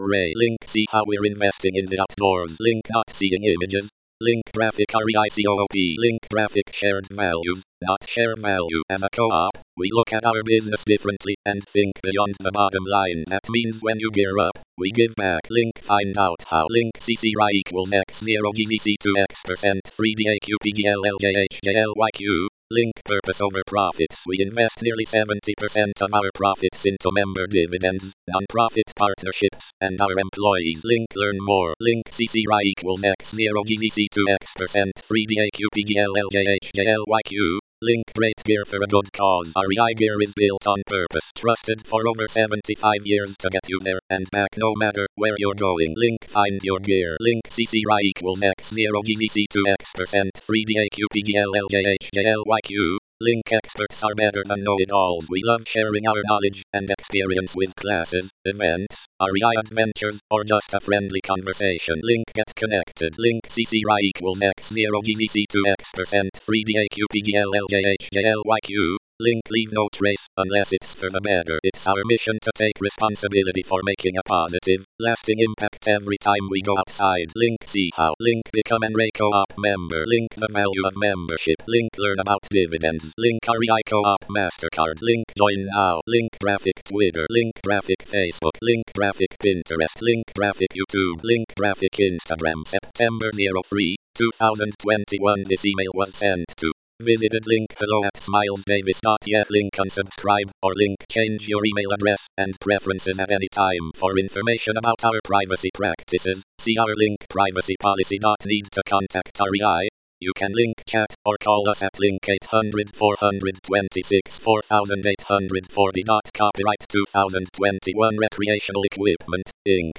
Ray. Link see how we're investing in the outdoors. Link not seeing images. Link graphic REICOOP. Link graphic shared values, not share value. As a co-op, we look at our business differently and think beyond the bottom line. That means when you gear up, we give back. Link find out how. Link CCRI equals X0 GVC to X% 3DAQPGLLJHJLYQ. Link purpose over profits. We invest nearly 70% of our profits into member dividends, non-profit partnerships, and our employees. Link learn more. Link CCRI equals X0 GVC to X% 3DAQPGLLJHJLYQ. Link great gear for a good cause. REI gear is built on purpose. Trusted for over 75 years to get you there and back no matter where you're going. Link find your gear. Link CCRI equals X0 GVC to X% 3DAQPGLLJHJLYQ. Link experts are better than know-it-alls. We love sharing our knowledge and experience with classes, events, REI adventures, or just a friendly conversation. Link get connected. Link CCRI equals X0 GVC to X% 3DAQPGLLJHJLYQ. Link leave no trace unless it's for the better. It's our mission to take responsibility for making a positive, lasting impact every time we go outside. Link see how. Link become an REI Co-op member. Link the value of membership. Link learn about dividends. Link REI Co-op MasterCard. Link join now. Link graphic Twitter. Link graphic Facebook. Link graphic Pinterest. Link graphic YouTube. Link graphic Instagram. September 03, 2021. This email was sent to visited link hello@smilesdavis.yet. Link unsubscribe or link change your email address and preferences at any time. For information about our privacy practices, see our link privacy policy. Need to contact REI. You can link chat or call us at link 800 426 4840. Copyright 2021 Recreational Equipment, Inc.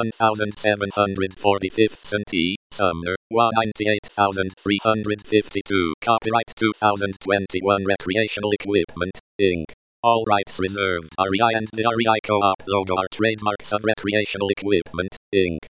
1745th St. Sumner, 198,352. Copyright 2021 Recreational Equipment, Inc. All rights reserved. REI and the REI Co-op logo are trademarks of Recreational Equipment, Inc.